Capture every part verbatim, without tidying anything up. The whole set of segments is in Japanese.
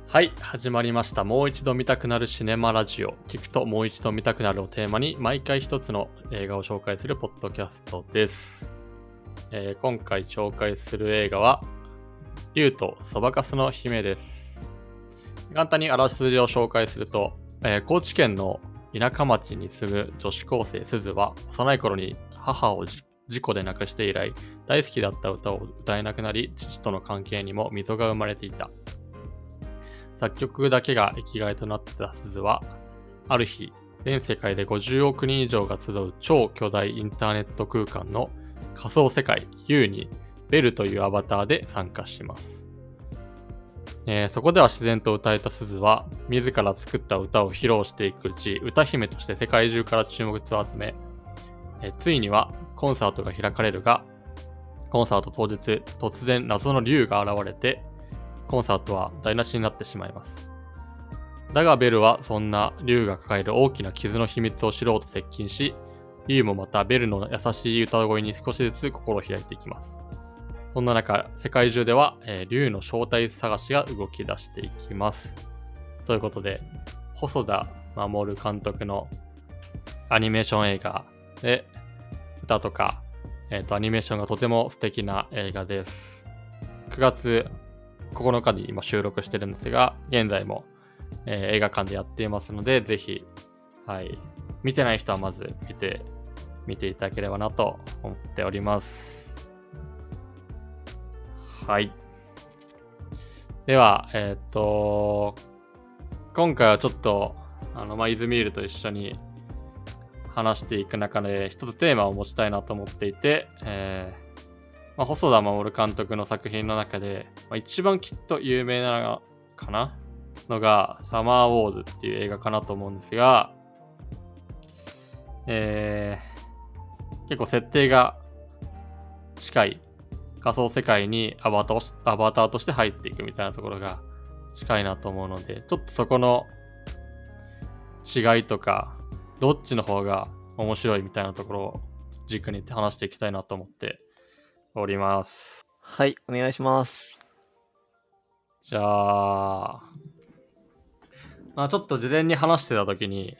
はい、始まりました。もう一度見たくなるシネマラジオ。聞くともう一度見たくなるをテーマに毎回一つの映画を紹介するポッドキャストです。えー、今回紹介する映画は竜とそばかすの姫です。簡単にあらすじを紹介すると、えー、高知県の田舎町に住む女子高生すずは幼い頃に母を事故で亡くして以来大好きだった歌を歌えなくなり、父との関係にも溝が生まれていた。作曲だけが生きがいとなってたすずは、ある日、全世界でごじゅうおくにん以上が集う超巨大インターネット空間の仮想世界 U にベルというアバターで参加します。えー、そこでは自然と歌えたすずは、自ら作った歌を披露していくうち、歌姫として世界中から注目を集め、えー、ついにはコンサートが開かれるが、コンサート当日、突然謎の竜が現れて、コンサートは台無しになってしまいます。だがベルはそんな竜が抱える大きな傷の秘密を知ろうと接近し、竜もまたベルの優しい歌声に少しずつ心を開いていきます。そんな中、世界中では、えー、竜の正体探しが動き出していきます。ということで、細田守監督のアニメーション映画で、歌とか、えーと、アニメーションがとても素敵な映画です。くがつここのかに今収録してるんですが、現在も、えー、映画館でやっていますので、ぜひ、はい、見てない人はまず見て、見ていただければなと思っております。はい。では、えっと、今回はちょっと、あの、まあ、イズミールと一緒に話していく中で、一つテーマを持ちたいなと思っていて、えーまあ、細田守監督の作品の中で、まあ、一番きっと有名なのかなのがサマーウォーズっていう映画かなと思うんですが、えー、結構設定が近い仮想世界にアバター、アバターとして入っていくみたいなところが近いなと思うので、ちょっとそこの違いとかどっちの方が面白いみたいなところを軸に話していきたいなと思っております。 はい、お願いします。 じゃあ、まあ、ちょっと事前に話してた時に、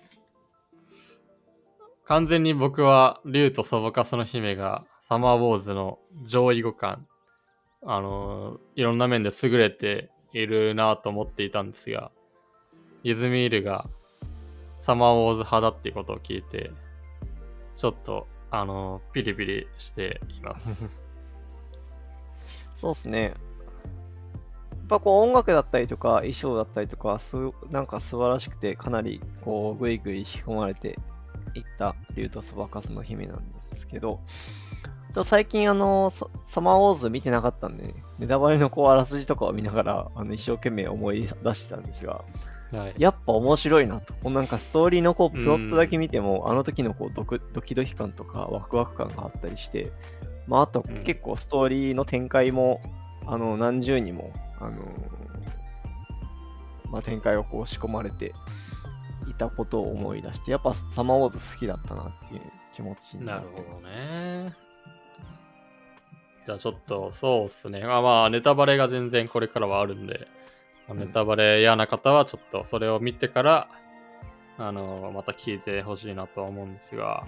完全に僕は竜とそばかすの姫がサマーウォーズの上位互換、あのー、いろんな面で優れているなと思っていたんですが、イズミールがサマーウォーズ派だっていうことを聞いて、ちょっと、あのー、ピリピリしています。 そうですね。やっぱこう音楽だったりとか衣装だったりとかすなんか素晴らしくて、かなりこうグイグイ引き込まれていった竜とそばかすの姫なんですけど、ちょ最近あのサマーウォーズ見てなかったんで、ね、ネタバレのこうあらすじとかを見ながらあの一生懸命思い出してたんですが、はい、やっぱ面白いなと。こうなんかストーリーのこうプロットだけ見ても、あの時のこうドクドキドキ感とかワクワク感があったりして、まああと結構ストーリーの展開もあの何重にもあのーまあ、展開をこう仕込まれていたことを思い出して、やっぱサマーウォーズ好きだったなっていう気持ちになってます。 なるほどね。じゃあちょっとそうっすね。まあまあネタバレが全然これからはあるんで、うん、ネタバレ嫌な方はちょっとそれを見てからあのまた聞いてほしいなとは思うんですが、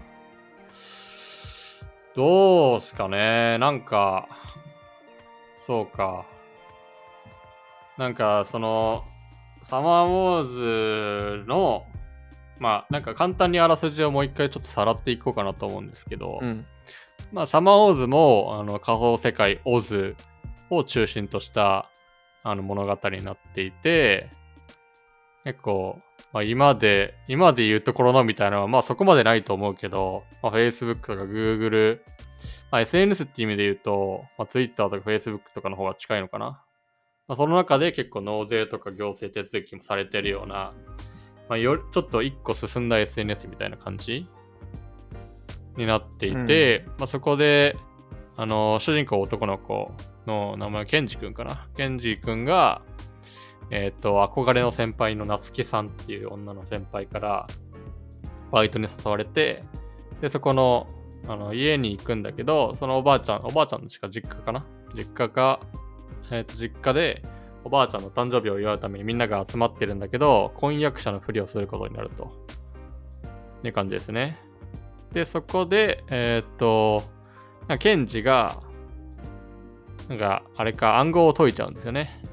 どうすかね。なんかそうか。なんかそのサマーウォーズのまあなんか簡単にあらすじをもう一回ちょっとさらっていこうかなと思うんですけど、うん、まあサマーウォーズもあの仮想世界オズを中心としたあの物語になっていて、結構、まあ、今で今で言うところのみたいなのはまあそこまでないと思うけど、まあ、Facebook とか Google、まあ、エスエヌエス っていう意味で言うと、まあ、Twitter とか Facebook とかの方が近いのかな。まあ、その中で結構納税とか行政手続きもされてるような、まあ、よちょっと一個進んだ エスエヌエス みたいな感じになっていて、うんまあ、そこであの主人公男の子の名前ケンジ君かな。ケンジ君がえっと憧れの先輩の夏希さんっていう女の先輩からバイトに誘われて、でそこのあの家に行くんだけど、そのおばあちゃんおばあちゃんの実家かな実家がえっと実家でおばあちゃんの誕生日を祝うためにみんなが集まってるんだけど、婚約者のふりをすることになると。いう感じですね。で、そこで、えー、っと、ケンジが、なんか、あれか、暗号を解いちゃうんですよね。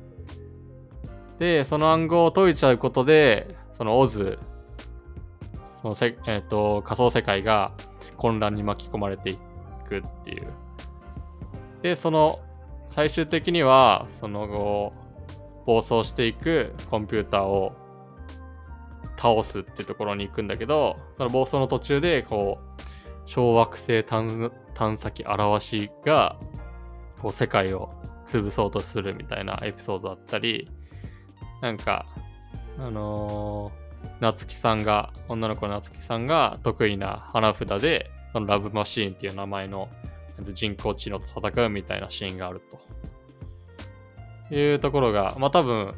で、その暗号を解いちゃうことで、そのオズ、そのせ、えー、っと、仮想世界が混乱に巻き込まれていくっていう。で、その、最終的には、その後、暴走していくコンピューターを倒すってところに行くんだけど、その暴走の途中で、こう、小惑星探探査機表しが、こう、世界を潰そうとするみたいなエピソードだったり、なんか、あのー、夏希さんが、女の子の夏希さんが得意な花札で、そのラブマシーンっていう名前の人工知能と戦うみたいなシーンがあるというところが、まあ多分、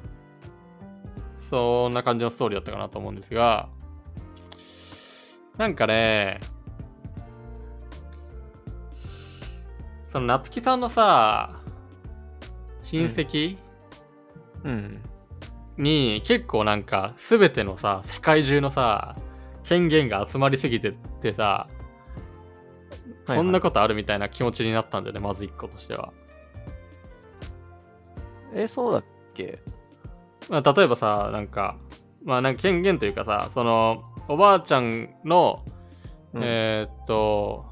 そんな感じのストーリーだったかなと思うんですが、なんかね、その夏希さんのさ、親戚、 うんうんに結構なんか全てのさ、世界中のさ、権限が集まりすぎててさ、そんなことあるみたいな気持ちになったんだよね、まず一個としては。 え、そうだっけ？ まあ、例えばさ、なんか、まあなんか権限というかさ、その、おばあちゃんの、 うんえー、っと、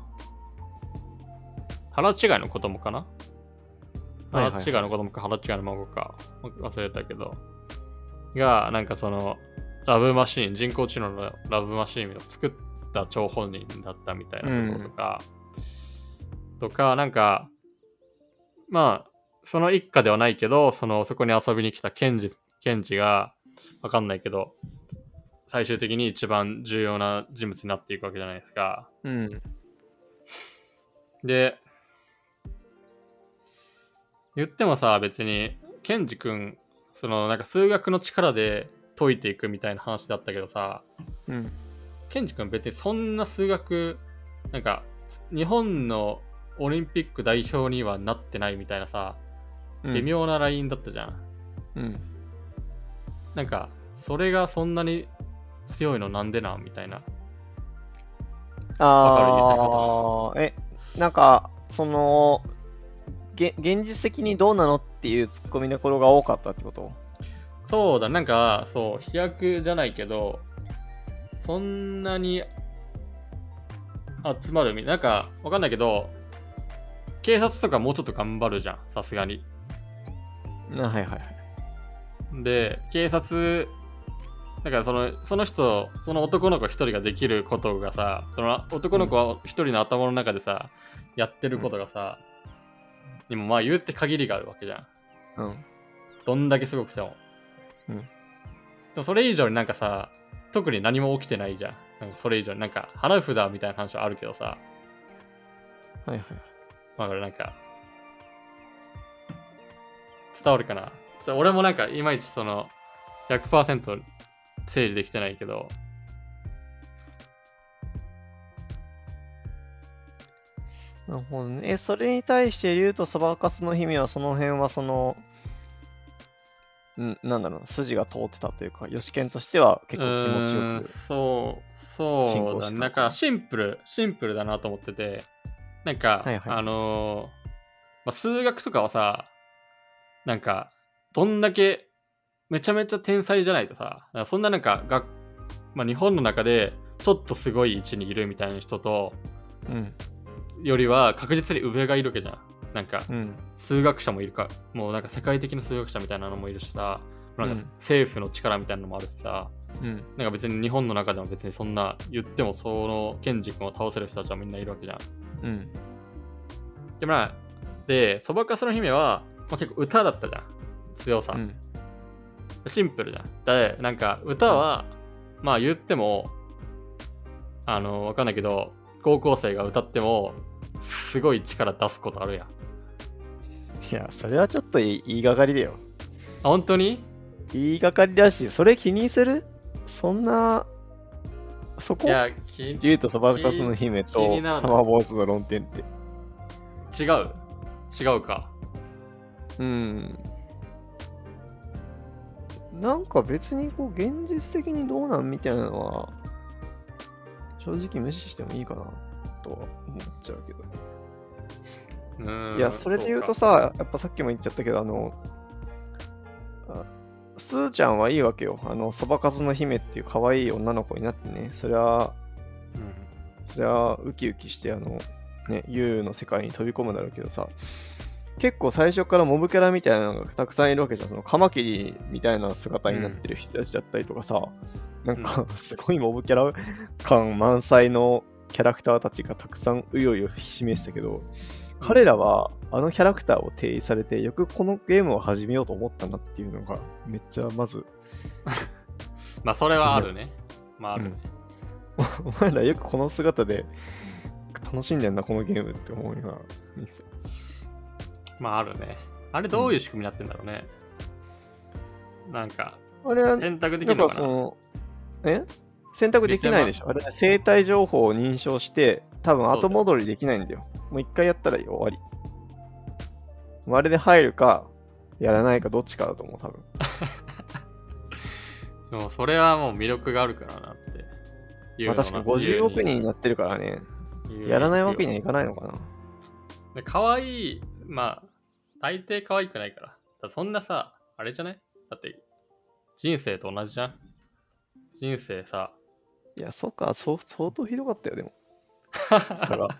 腹違いの子供かな、 はいはいはい腹違いの子供か腹違いの孫か忘れたけど、が、なんかその、ラブマシーン、人工知能のラブマシーンを作った張本人だったみたいなところとか、うん、とか、なんか、まあ、その一家ではないけど、その、そこに遊びに来たケンジ、ケンジが、わかんないけど、最終的に一番重要な人物になっていくわけじゃないですか。 うん。 で、言ってもさ、別に、ケンジ君、そのなんか数学の力で解いていくみたいな話だったけどさ、 うん、 ケンジ君別にそんな数学、なんか日本のオリンピック代表にはなってないみたいなさ、微妙なラインだったじゃん。 うん。 なんかそれがそんなに強いのなんでなんみたいな。 ああ、え、なんかそのげ現実的にどうなのっていうツッコミどころが多かったってこと？ そうだ、なんかそう飛躍じゃないけど、そんなに集まるみなんかわかんないけど、警察とかもうちょっと頑張るじゃん、さすがに。 あ、はいはいはい。 で、警察だからそのその人、その男の子一人ができることがさ、その男の子は一人の頭の中でさ、うん、やってることがさ、にもまあ言うって限りがあるわけじゃん。 うん。 どんだけすごくても。 うん。 でもそれ以上になんかさ、特に何も起きてないじゃん。なんかそれ以上になんか花札みたいな話はあるけどさ。 はいはい。 まあこれなんか、伝わるかな。俺もなんかいまいちその ひゃくパーセント 整理できてないけど。 なるほどね。え、それに対して竜とそばかすの姫はその辺はその、んなんだろう、筋が通ってたというか、ヨシケンとしては結構気持ちよく。 そう、そうだね。なんかシンプル、シンプルだなと思ってて、なんか、はいはい、あのー、まあ、数学とかはさ、なんか、どんだけめちゃめちゃ天才じゃないとさ、そんななんかが、まあ、日本の中でちょっとすごい位置にいるみたいな人と、うん、よりは確実に上がいるわけじゃん。なんか、うん、数学者もいるか、もうなんか世界的な数学者みたいなのもいるしさ、なんか政府の力みたいなのもあるしさ、うん、なんか別に日本の中でも別にそんな言ってもそのケンジ君を倒せる人たちはみんないるわけじゃん。うん。で、まあ、で、そばかすの姫は、まあ、結構歌だったじゃん。強さ。うん、シンプルじゃん。で、なんか歌は、うん、まあ言っても、あの、わかんないけど、高校生が歌っても、すごい力出すことあるやん。 いや、それはちょっと言いがかりだよ。 あ、本当に？ 言いがかりだし、それ気にする？そんな、そこ？いや、竜とそばかすの姫とサマーボーズの論点って。 違う違うか。 うん。 なんか別にこう現実的にどうなんみたいなのは正直無視してもいいかなとは思っちゃうけど。 うーんいや、それで言うとそさ、やっぱさっきも言っちゃったけど、あの、あスーちゃんはいいわけよ。あの、そばかすの姫っていう可愛い女の子になってね、そりゃ、 うか、 そりゃウキウキして、あの、ね、ユウの世界に飛び込むだろうけどさ、結構最初からモブキャラみたいなのがたくさんいるわけじゃん。そのカマキリみたいな姿になってる人たちだったりとかさ、なんかすごいモブキャラ感満載のキャラクターたちがたくさんうようよひしめいてたけど、彼らはあのキャラクターを提示されて、よくこのゲームを始めようと思ったなっていうのが、めっちゃまず、 うんまあそれはあるね。まああるね。 お前らよくこの姿で楽しんでんな、このゲームって思うよな。 まああるね。あれどういう仕組みになってんだろうね。なんか、 あれは、 選択できなんるのかな。 かその、え選択できないでしょ。あれ、生体情報を認証して、多分後戻りできないんだよ。もう一回やったら終わり。もうあれで入るか、やらないかどっちかだと思う、多分。 でもそれはもう魅力があるからなっていうのが。 まあ確かにごじゅうおく人になってるからね。やらないわけにはいかないのかな。 で可愛い、まあ、大抵可愛くないから。だからそんなさ、あれじゃないだって、人生と同じじゃん。人生さ、 いや、そっか、そう相当ひどかったよ、でも。差が。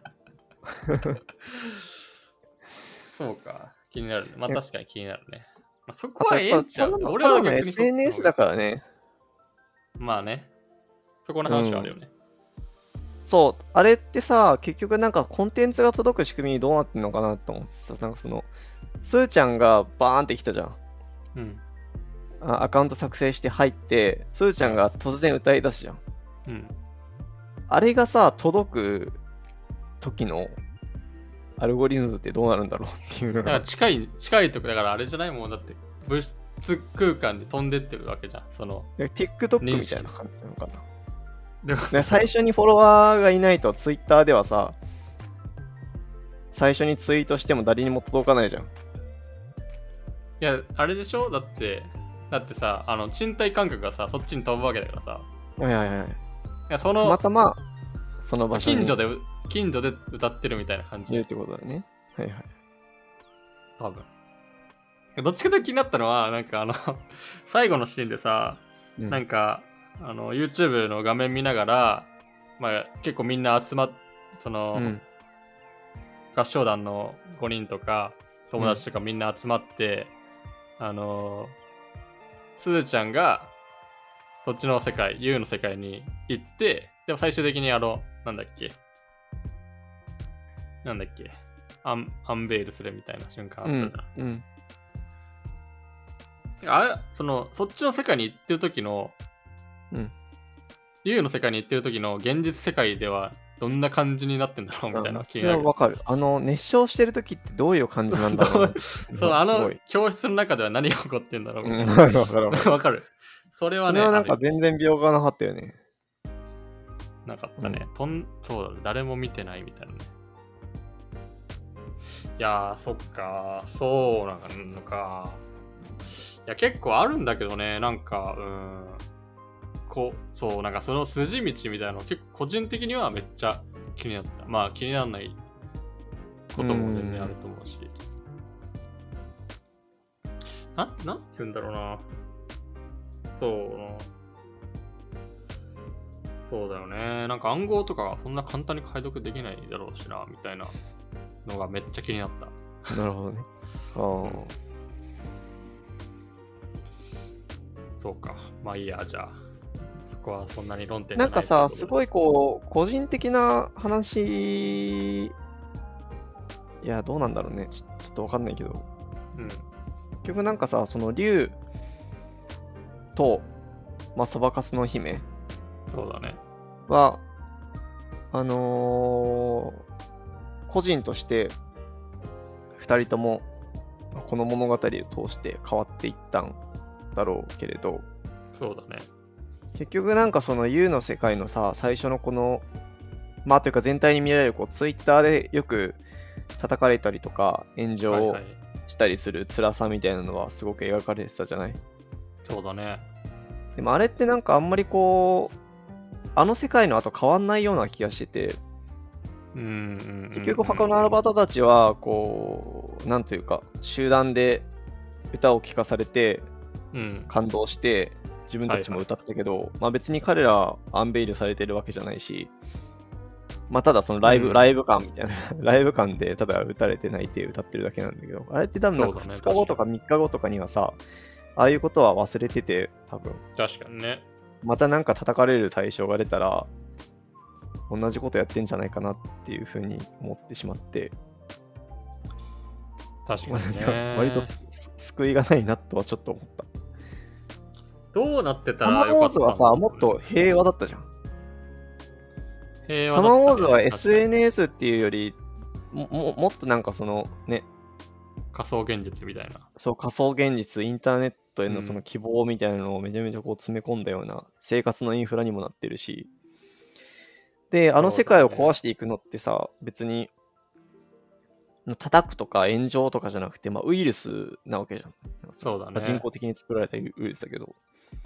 そうか、気になるね。まあいや確かに気になるね。まあ、そあことはやっぱ、 ええんちゃうただの俺はただの逆にそっちのエスエヌエス だからね。 まあね。そこの話はあるよね。 そう、あれってさ、結局なんかコンテンツが届く仕組みにどうなってんのかなと思ってさ、なんかその、スーちゃんがバーンってきたじゃん。 うん。 あアカウント作成して入って、スーちゃんが突然歌い出すじゃん。 うん。 あれがさ、届く時のアルゴリズムってどうなるんだろうっていうのだからが。 近い、近いとこだからあれじゃないもんだって、物質空間で飛んでってるわけじゃん。その、 で TikTok みたいな感じなのかな。 でもね最初にフォロワーがいないと Twitter ではさ、最初にツイートしても誰にも届かないじゃん。 いや、あれでしょだって、だってさ、あの、賃貸感覚がさ、そっちに飛ぶわけだからさ。 はいはいはい。 いや、その、 またまあ、その場所に近所で、近所で歌ってるみたいな感じ。 いるってことだね。はいはい。 多分。どっちかというと気になったのは、なんかあの、最後のシーンでさ、 うんなんか、あの、YouTube の画面見ながら、まあ、結構みんな集まっ、その、 うん合唱団のごにんとか、友達とかみんな集まって、あの、すずちゃんが、そっちの世界、ユウの世界に行って、でも最終的にあの、なんだっけ、なんだっけ、アンアンベールするみたいな瞬間あったじゃん。 うんうんあれ、その、そっちの世界に行ってる時の、 うんユウの世界に行ってる時の現実世界ではどんな感じになってんだろうみたいなあそれは気になる。 わかる。あの、熱唱してる時ってどういう感じなんだろうなって。 そう、あのすごい教室の中では何が起こってんだろうみたいな。 うんわかるわかるわかる。 わかる。それはね、 それはなんかある全然描画なかったよね。 なかったね。とんそうだね、誰も見てないみたいなね。いやー、そっか、そうなんのか。いや、結構あるんだけどね、なんか、うーん。こう、そう、なんかその筋道みたいなの結構個人的にはめっちゃ気になった。まあ気にならないことも全然あると思うし。な、なんて言うんだろうな。そうな。そうだよね。なんか暗号とかがそんな簡単に解読できないだろうしな、みたいなのがめっちゃ気になった。 なるほどね。ああ。 そうか。まあいいや、じゃあ。そこはそんなに論点なんかさ、すい。 ごいこう、個人的な話、いや、どうなんだろうね。ちょちょっとわかんないけど、 うん。 結局なんかさ、その竜と、まあ、そばかすの姫そうだね。 は、あのー個人として、二人とも、この物語を通して変わっていったんだろうけれど、 そうだね。 結局なんかその ユー の世界のさ、最初のこの、まあというか全体に見られるこうツイッターでよく叩かれたりとか炎上をはいはい。 したりする辛さみたいなのはすごく描かれてたじゃない。 そうだね。 でもあれってなんかあんまりこう、あの世界の後変わんないような気がしてて、 うんうんうんうん、 結局他のアバターたちは、こう、なんというか、集団で歌を聴かされて、 うん感動して、自分たちも歌ったけど、はいはい、まあ別に彼らはアンベイルされてるわけじゃないし、まあただそのライブ、うん、ライブ感みたいな、ライブ感でただ歌われて泣いて歌ってるだけなんだけど、あれって多分なんかふつかごとかみっかごとかにはさ、ああいうことは忘れてて、多分。 確かにね。 またなんか叩かれる対象が出たら、同じことやってんじゃないかなっていうふうに思ってしまって。 確かにね。 割と救いがないなとはちょっと思った。 どうなってたらよかったんだろうね。 サマーウォーズはさ、もっと平和だったじゃん。 平和だった、ね、 サマーウォーズは エスエヌエス っていうよりも、も, もっとなんかそのね、 仮想現実みたいな。 そう、仮想現実、インターネットへのその希望みたいなのをめちゃめちゃこう詰め込んだような生活のインフラにもなってるし、で、あの世界を壊していくのってさ、ね、別に叩くとか炎上とかじゃなくて、まあ、ウイルスなわけじゃん。 そうだね。 人工的に作られたウイルスだけど。 うん。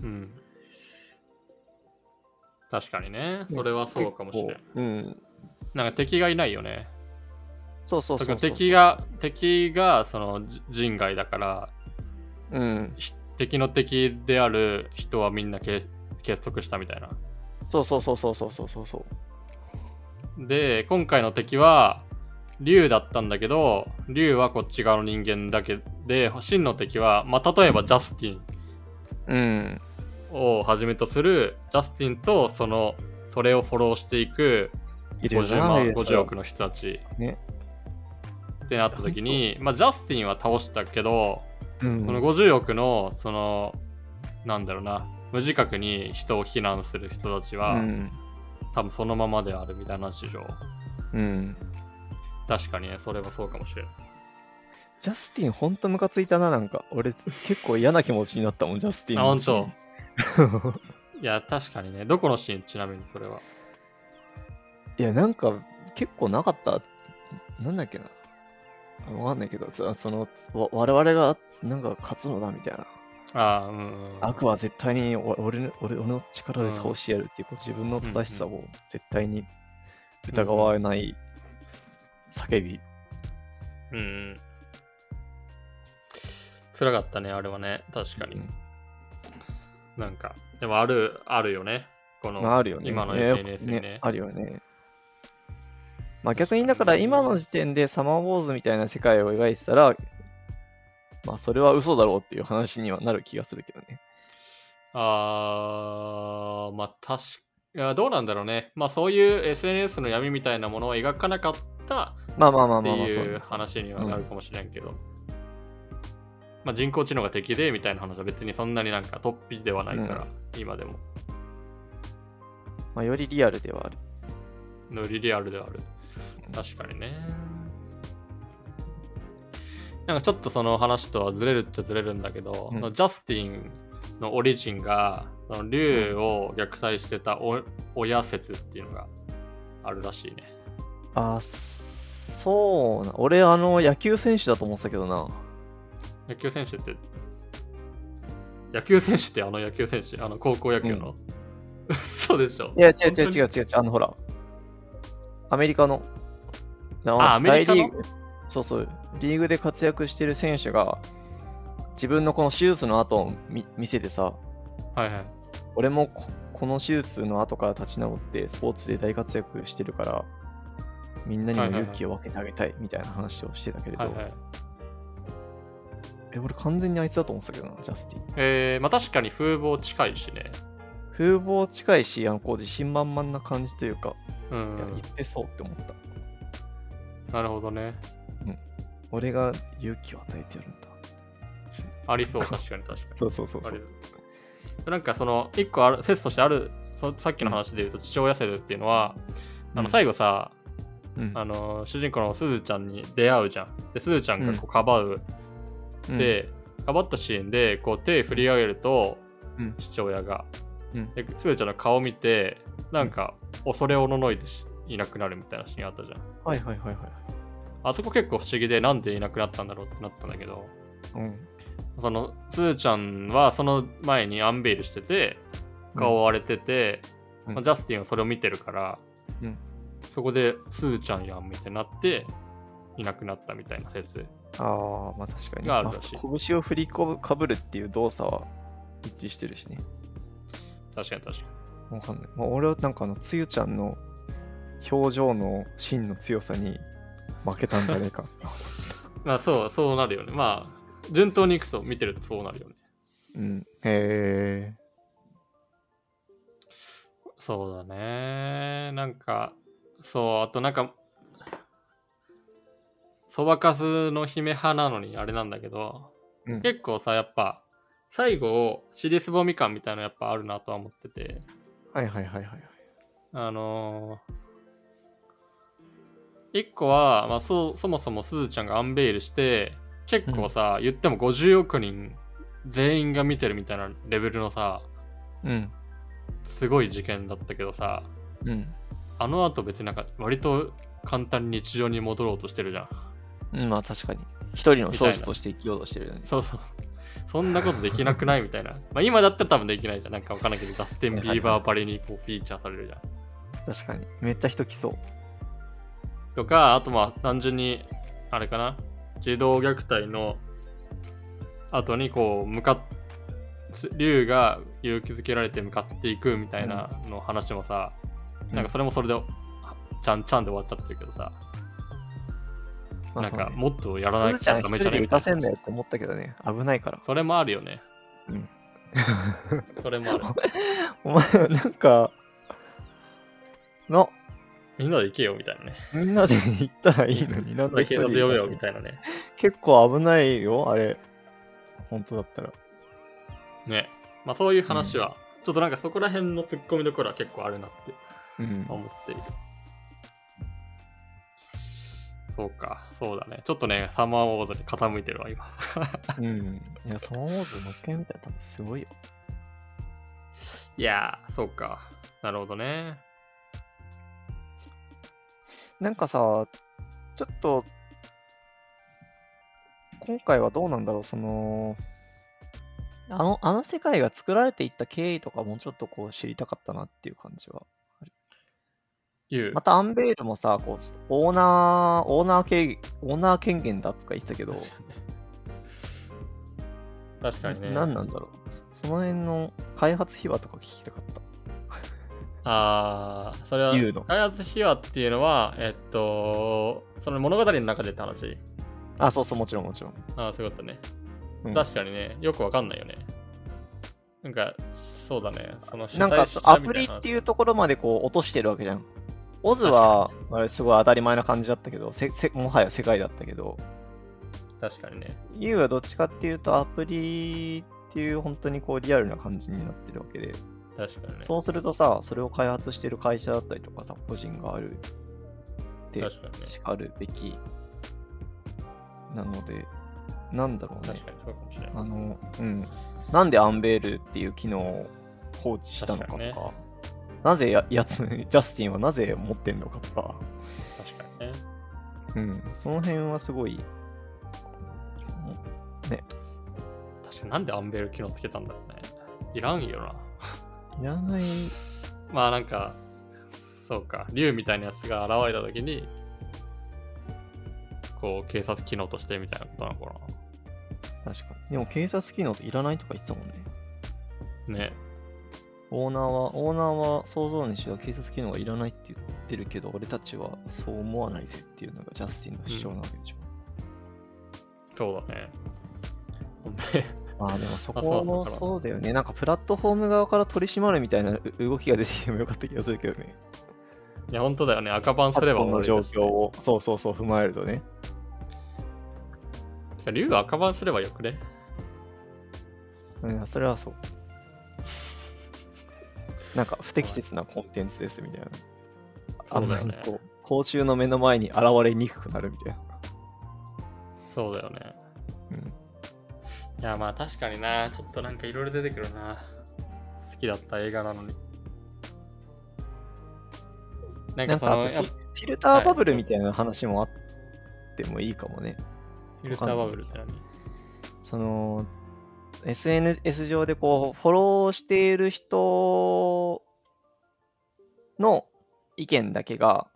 確かにね。それはそうかもしれない。 うん。 なんか敵がいないよね。 そうそうそうそうそう。 敵が、敵がその人外だから、 うん。 敵の敵である人はみんな結束したみたいな。 そうそうそうそうそうそうそう。 で、今回の敵は、竜だったんだけど、竜はこっち側の人間だけで、真の敵は、まあ、例えばジャスティン。 うん。 をはじめとするジャスティンとそのそれをフォローしていくごじゅうまんごじゅうおくの人たち、 ね、 ってなった時に、まあ、ジャスティンは倒したけど、 うん、 このごじゅうおくのそのなんだろうな無自覚に人を非難する人たちは、うん、多分そのままであるみたいな話でしょ。 うん。 確かにね、それはそうかもしれない。 ジャスティンほんとムカついたな、なんか。俺結構嫌な気持ちになったもん、ジャスティン。 あ、ほんと。いや、確かにね。どこのシーン、ちなみにそれは。 いや、なんか、結構なかった。なんだっけな。わかんないけど、その、我々が、なんか勝つのだ、みたいな。 ああ、うん、うん。 悪は絶対に俺、俺、俺の力で倒してやるっていう、こう自分の正しさを絶対に疑わない叫び。 うん、うん。辛かったね、あれはね。確かに。うん、なんか、でもある、あるよね。この、まあ、あるよね、今の エスエヌエス にね、 ね。あるよね。まあ逆にだから今の時点でサマーウォーズみたいな世界を描いてたら、まあそれは嘘だろうっていう話にはなる気がするけどね。 あー、まあ確か、いやどうなんだろうね。まあそういう エスエヌエス の闇みたいなものを描かなかったっていう話にはなるかもしれんけど。まあ、人工知能が敵でみたいな話は別にそんなになんか突飛ではないから、うん、今でも。 まあ、よりリアルではある。 よりリアルではある。確かにね。なんかちょっとその話とはずれるっちゃずれるんだけど、うん、ジャスティンのオリジンが、その竜を虐待してたお親説っていうのがあるらしいね。 あ、そうな。俺、あの、野球選手だと思ってたけどな。 野球選手って、野球選手ってあの野球選手、あの高校野球の。うん、そうでしょ。 いや、違う違う違う違う違う、あのほら、アメリカの、 あ、アメリカの大リーグ、そうそう、リーグで活躍してる選手が、自分のこの手術の後を 見, 見せてさ、 はいはい。 俺も こ, この手術の後から立ち直ってスポーツで大活躍してるから、みんなにも勇気を分けてあげたいみたいな話をしてたけれど、はいはいはい、え、俺完全にあいつだと思ってたけどな、ジャスティン。 えー、まあ確かに風貌近いしね。 風貌近いし、あのこう自信満々な感じというか、 うん、 いや言ってそうって思った。 なるほどね。 うん。俺が勇気を与えてやるんだ。 ありそう、確かに確かに。 そうそうそうそう。 なんかその、一個ある説としてある、さっきの話で言うと、父親説っていうのは、うん、あの最後さ、うん、あの主人公のすずちゃんに出会うじゃん。で、すずちゃんがこうかばう。うん、で、かばったシーンでこう手振り上げると、うん、父親が、うん、ですずちゃんの顔を見て、なんか恐れおののいていなくなるみたいなシーンあったじゃん。 はいはいはいはい。 あそこ結構不思議で、なんでいなくなったんだろうってなったんだけど、 うん、 そのスーちゃんはその前にアンベイルしてて顔割れてて、 うんまあ、ジャスティンはそれを見てるから、 うん、 そこでスーちゃんやんみたいになっていなくなったみたいな説ああ、まあ確かに。 があるらしい。 まあ、拳を振りかぶるっていう動作は一致してるしね。 確かに確かわかんない。まあ、俺はなんかあの、つゆちゃんの表情の芯の強さに負けたんじゃねえかって思っに。まあそう、そうなるよね。まあ、順当にいくと見てるとそうなるよね。 た。うん。へえ。 そうだね。なんか、そう、あとなんか、そばかすの姫派なのにあれなんだけど、 うん。 結構さ、やっぱ、最後を尻すぼみ感みたいなのやっぱあるなとは思ってて、 はいはいはいはいはい。 あのー、一個は、まあ、そ, そもそもすずちゃんがアンベイルして、結構さ、言ってもごじゅうおく人全員が見てるみたいなレベルのさ、 うん。 すごい事件だったけどさ、 うん。 あの後別になんか割と簡単に日常に戻ろうとしてるじゃん。 うん、まあ確かに。一人の少女として生きようとしてるよね。 そうそう。そんなことできなくないみたいな。まあ今だったら多分できないじゃん。なんかわかんないけど、ジャスティン・ビーバーばりにこうフィーチャーされるじゃん。 確かに。めっちゃ人来そう。 とか、あとまあ単純に、あれかな。児童虐待の後にこう、向かっ、竜が勇気づけられて向かっていくみたいなの話もさ、うん、なんかそれもそれで、ちゃんちゃんで終わっちゃってるけどさ。 まあ、 なんかもっとやらないとダメじゃねえみたいな。行かせんだよって思ったけどね、危ないから。 それもあるよね。 うん。 それもある。 お前はなんか、の、 みんなで行けよみたいなね。 みんなで行ったらいいのになんで警察呼べよみたいなね。 結構危ないよ、あれ。本当だったら。 ね。まあそういう話は、うん、ちょっとなんかそこら辺の突っ込みどころは結構あるなって思っている。うんそうか、そうだね。ちょっとね、サマーウォーズに傾いてるわ、今。 うん。いや、サマーウォーズもう一回見たら多分すごいよ。 いやー、そうか。なるほどね。 なんかさ、ちょっと、今回はどうなんだろう、その、あの、あの世界が作られていった経緯とかもうちょっとこう知りたかったなっていう感じは。またアンベールもさ、こうオーナー、オーナー権、オーナー権限だとか言ってたけど、 確かにね。 何なんだろう。その辺の開発秘話とか聞きたかった。 ああ、それは開発秘話っていうのは、えっと、その物語の中でって話。 あ、そうそう、もちろんもちろん。 ああ、そういうことね。うん、確かにね、よくわかんないよね。なんか、そうだね。そのなんかアプリっていうところまでこう落としてるわけじゃん。オズはあれすごい当たり前な感じだったけど、せせもはや世界だったけど、 確かにね。 ユーはどっちかっていうとアプリっていう本当にこうリアルな感じになってるわけで、 確かにね。 そうするとさ、それを開発してる会社だったりとかさ、個人があるってしかるべきなので、なんだろうね。 確かにそうかもしれない。 あの、うん。なんでアンベールっていう機能を放置したのかとか、かなぜややつ、ジャスティンはなぜ持ってんのかとか。 確かにね。 うん、その辺はすごい、ね。 確かになんでアンベール機能つけたんだろうね。いらんよな。 いらない。 まあなんか、そうか、竜みたいなやつが現れたときに、こう、警察機能としてみたいなことなのかな。確かに。でも警察機能っていらないとか言ってたもんね。 ね。 オーナーは、オーナーは創造主は警察機能がいらないって言ってるけど、俺たちはそう思わないぜっていうのがジャスティンの主張なわけでしょ。 うん、そうだね。 まあでもそこもそうだよね。なんかプラットフォーム側から取り締まるみたいな動きが出てきてもよかった気がするけどね。 いや、本当だよね。赤版すればの状況を、そうそうそう、踏まえるとね。 竜が赤版すればよくね。 うん、それはそう。なんか不適切なコンテンツですみたいな。あんまりこう、公衆の目の前に現れにくくなるみたいな。 そうだよね。 うん。 いや、まあ確かにな。ちょっとなんかいろいろ出てくるな。好きだった映画なのに。 なんかその、なんかフィルターバブルみたいな話もあってもいいかもね。 フィルターバブルって何？ その、 エスエヌエス 上でこう、フォローしている人の意見だけが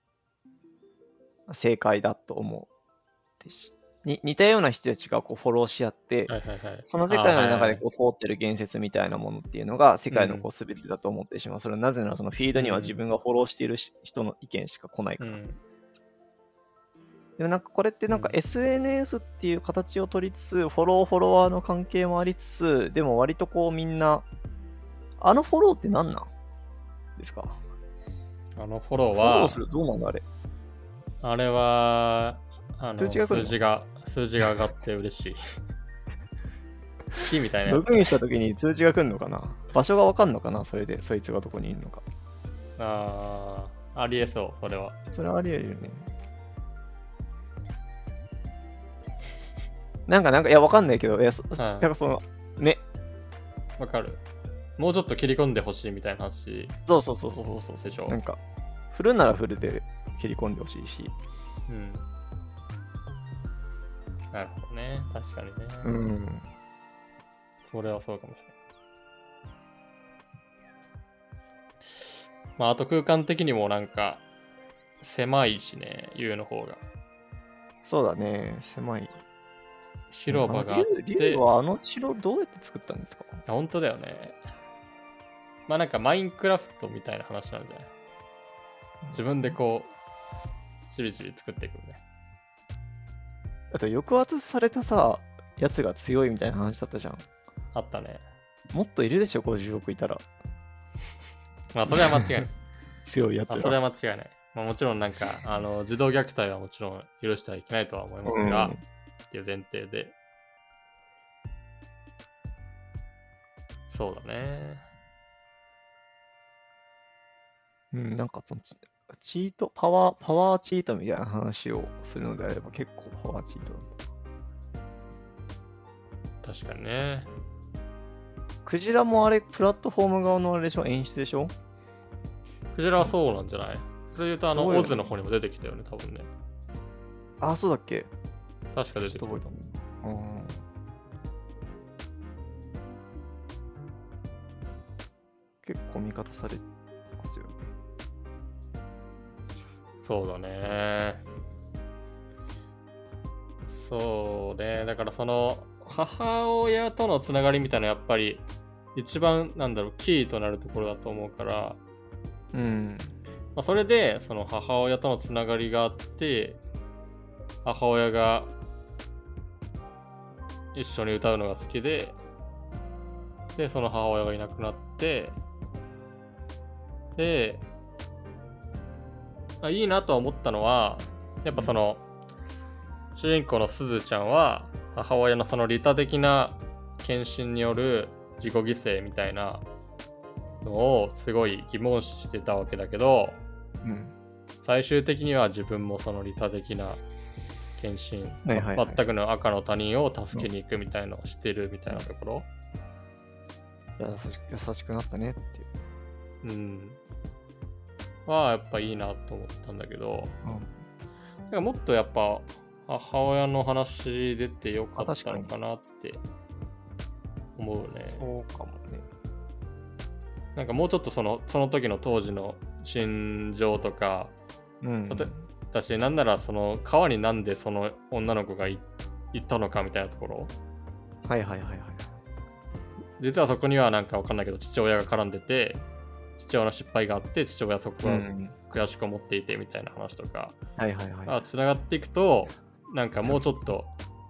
正解だと思う。に似たような人たちがこうフォローし合って、 はいはいはい。 その世界の中でこう通ってる言説みたいなものっていうのが世界のこう全てだと思ってしまう。それはなぜならそのフィードには自分がフォローしている人の意見しか来ないから。 うん、 でもなんかこれってなんか エスエヌエス っていう形を取りつつ、フォローフォロワーの関係もありつつ、でも割とこうみんな、あのフォローって何なんですか？ あのフォローフォローは、 するどうなんだあれ。 あれは、あの通知が来るの数字が、数字が上がって嬉しい。好きみたいなやつ。 ログインした時に通知が来るのかな？場所がわかんのかな？それで、そいつがどこにいるのか。 ああ、ありえそう、それは。 それはあり得るよね。なんか、なんか、いや、わかんないけど、いや、そうんなんかその、ね、 わかる。もうちょっと切り込んでほしいみたいな話。 そうそうそうそうそうそうでしょなんか、振るなら振るで切り込んでほしいし。 うん。なるほどね。確かにね。 うん。 それはそうかもしれない。まあ、あと空間的にもなんか、狭いしね、U の方が。 そうだね、狭い。 広場があっリュて、 ウはあの城どうやって作ったんですか？ あ本当だよね。まあなんかマインクラフトみたいな話なんじゃない？自分でこう、ちびちび作っていくね。 あと抑圧されたさ、やつが強いみたいな話だったじゃん。 あったね。 もっといるでしょ、ごじゅうおくいたら。 まあそれは間違いない。 強いやつが。 まあそれは間違いない。まあもちろんなんか、あの、児童虐待はもちろん許してはいけないとは思いますが、 うんっていう前提で。そうだね。 うん、なんかそのチチート、パワー、パワーチートみたいな話をするのであれば結構パワーチートだった。 確かにね。 クジラもあれ、プラットフォーム側のあれでしょ？演出でしょ？ クジラはそうなんじゃない？それで言うと、あの、 そうよねオズの方にも出てきたよね、多分ね。 あ、そうだっけ？ 確か出てきた。 ちょっと覚えたね。うん。結構味方されますよね。 そうだね。そうね。だからその、母親とのつながりみたいなやっぱり、一番なんだろう、キーとなるところだと思うから、 うん。 まあ、それで、その母親とのつながりがあって、母親が一緒に歌うのが好きで、で、その母親がいなくなって、で、あいいなとは思ったのは、やっぱその、主人公のすずちゃんは、母親のその利他的な献身による自己犠牲みたいなのをすごい疑問視してたわけだけど、 うん。 最終的には自分もその利他的な献身、 はいはいはい全くの赤の他人を助けに行くみたいのをしてるみたいなところ、 優しく優しくなったねっていう。 うん、はやっぱいいなと思ったんだけど、 うんなんかもっとやっぱ母親の話出てよかったのかなって思うね。 そうかもね。 なんかもうちょっとそのその時の当時の心情とか、 うん。 だだし、なんならその川になんでその女の子がい行ったのかみたいなところ、 はいはいはいはい。 実はそこにはなんかわかんないけど父親が絡んでて、父親の失敗があって父親はそこがうん。 悔しく思っていてみたいな話とかはいはいはい。 がつながっていくと、なんかもうちょっと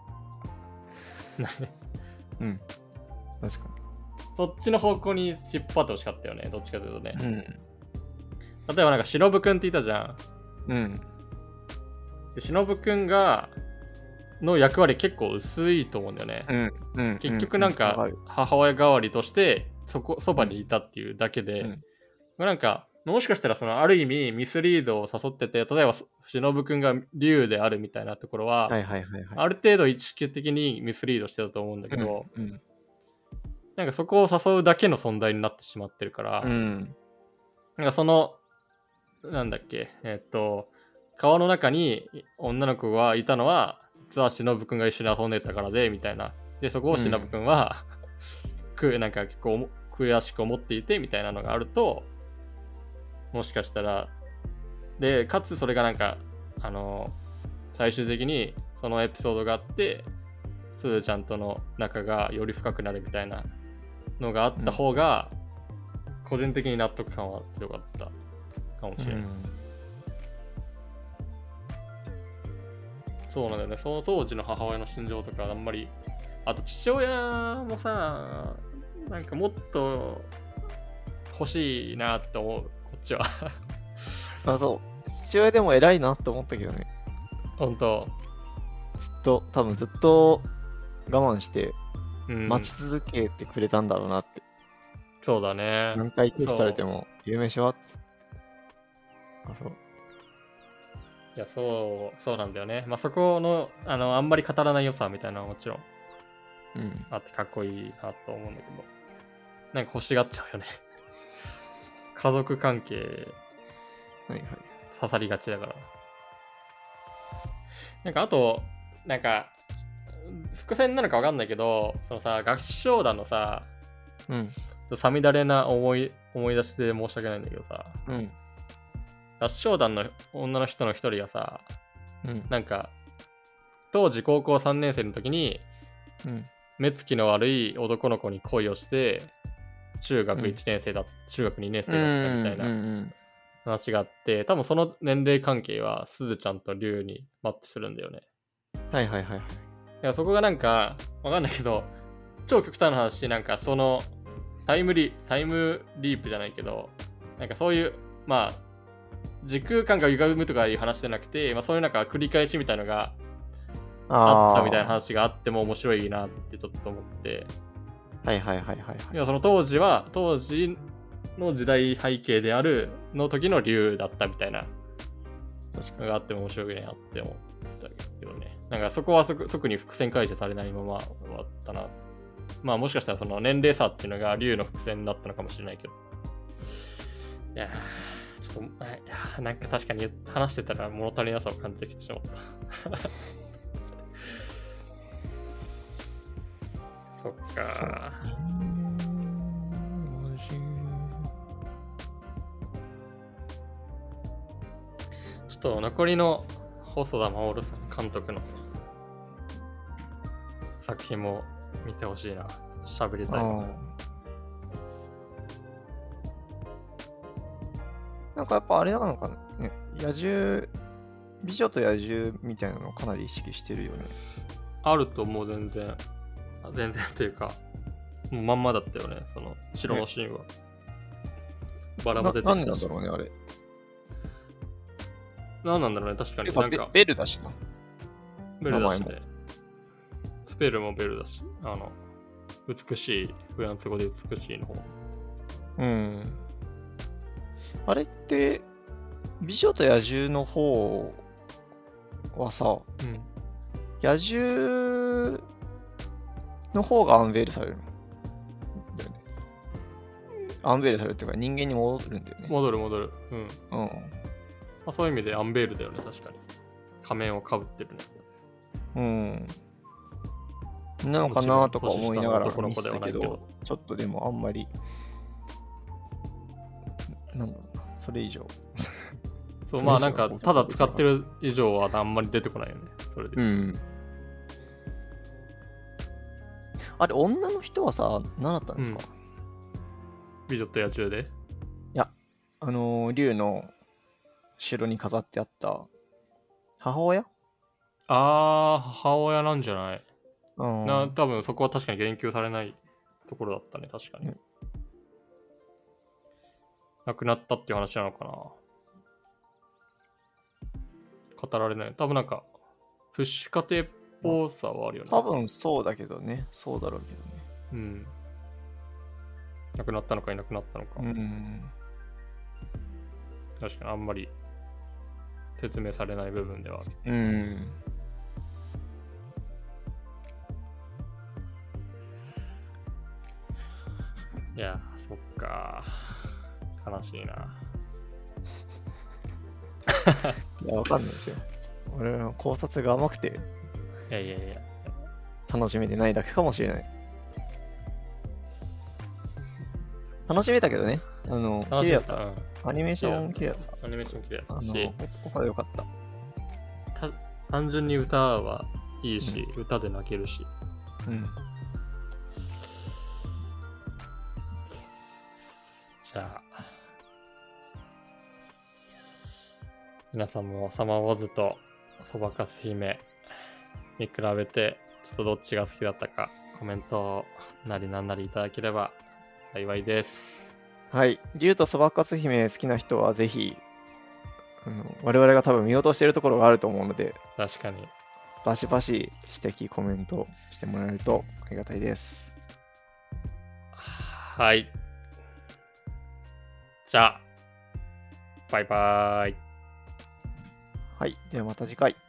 うん。確かそっちの方向に引っ張ってほしかったよね、どっちかというとね。 に。うん。 例えばなんか忍くんっていたじゃん。 うん。 で忍くんがの役割結構薄いと思うんだよね。 うん。うん。 結局なんか母親代わりとしてそこそばにいたっていうだけで、 うんなんかもしかしたらそのある意味ミスリードを誘ってて、例えば忍くんが竜であるみたいなところは、 はいはいはいはい。 ある程度意識的にミスリードしてたと思うんだけど、 うん。うん。 なんかそこを誘うだけの存在になってしまってるから、 うん。 なんかそのなんだっけえっと川の中に女の子がいたのは実は忍くんが一緒に遊んでたからでみたいな、 で、そこをしなぶくんは、くなんか結構悔しく思っていてみたいなのがあると、もしかしたら、で、かつそれがなんか、あの、最終的にそのエピソードがあって、すずちゃんとの仲がより深くなるみたいなのがあった方が、個人的に納得感は強かったかもしれない。うん、そうなんだよね。その当時の母親の心情とかあんまり、あと父親もさ、なんかもっと欲しいなって思う、こっちは。 あ、そう。父親でも偉いなって思ったけどね。 ほんと。 ずっと、多分ずっと我慢して待ち続けてくれたんだろうなって。 うん、そうだね。 何回拒否されても、有名しはって。あ、そう。 いや、そう、そうなんだよね。まあ、そこの、あの、あんまり語らない良さみたいなのはもちろん、 うん、 あってかっこいいなと思うんだけど、なんか欲しがっちゃうよね。家族関係、 はいはい。 刺さりがちだから。なんか、あと、なんか、伏線なのか分かんないけど、そのさ、合唱団のさ、 うん。ちょっとさみだれな思い、思い出しで申し訳ないんだけどさ、 うん。 合唱団の女の人の一人がさ、 うん、 なんか、当時高校さんねん生の時に、 うん、 目つきの悪い男の子に恋をして、中学いちねん生だ、うん、中学にねん生だったみたいな話があって、多分その年齢関係はすずちゃんとリュウにマッチするんだよね。 はいはいはい。 だからそこがなんか、わかんないけど、超極端な話、なんかそのタイムリ、タイムリープじゃないけど、なんかそういう、まあ、時空間が歪むとかいう話じゃなくて、まあ、そういうなんか繰り返しみたいなのがあったみたいな話があっても面白いなってちょっと思って。 はいはいはいはい、はい。 いや、その当時は、当時の時代背景であるの時の竜だったみたいなのがあっても面白いなって思ったけどね。なんかそこはそ特に伏線回収されないまま終わったな。まあもしかしたらその年齢差っていうのが竜の伏線だったのかもしれないけど。いやー、ちょっと、いやなんか確かに話してたら物足りなさを感じてきてしまった。そっか。ちょっと残りの細田守さん監督の作品も見てほしいな。ちょっと喋りたいな。 なんかやっぱあれなのかね。野獣、美女と野獣みたいなのをかなり意識してるよね。 あると思う、全然。全然っていうか、もうまんまだったよね、その城のシーンは。ね、バラバ出てきたし。 何なんだろうね、あれ。 何なんだろうね、確かに。 なんかベルだしな。 ベルだしね。スペルもベルだし、あの、美しい、フランス語で美しいの方。 うん。あれって、美女と野獣の方はさ、うん、野獣の方がアンベールされるんだよね。アンベールされるっていうか人間に戻るんだよね。 戻る戻る。うん。うん。 まあ、そういう意味でアンベールだよね、確かに。仮面をかぶってるね。うん。なのかなとか思いながら見てたけど、ちょっとでもあんまり、なんだろうな、それ以上。 そう、まあなんか、ただ使ってる以上はあんまり出てこないよね、それで。 うん。あれ、女の人はさ、何だったんですか、うん、 美女と野獣でいや、あのー、竜の城に飾ってあった母親あー、母親なんじゃない、 うん、 な多分そこは確かに言及されないところだったね、確かに。うん、亡くなったっていう話なのかな、語られない。多分なんか、プッシュ家庭っぽさはあるよね。 多分そうだけどね。そうだろうけどね。 うん。亡くなったのかいなくなったのか。 うん。 確かにあんまり説明されない部分ではある。 うん。 いや、そっか。悲しいな。 いや、わかんないですよ。俺の考察が甘くて。 いやいやいや。 楽しめてないだけかもしれない。楽しめたけどね。あの、綺麗だった。 うん、 アニメーション綺麗だった。 アニメーション綺麗だったし、 あの、他でよかった。 た単純に歌はいいし、うん、歌で泣けるし。 うん。 じゃあ、皆さんもサマーウォーズとそばかす姫見比べて、ちょっとどっちが好きだったかコメントなりなんなりいただければ幸いです。 はい。竜とそばかす姫好きな人はぜひ、あの我々が多分見落としているところがあると思うので、 確かに。 バシバシ指摘、コメントしてもらえるとありがたいです。 はい。じゃあ、バイバーイ。 はい。ではまた次回。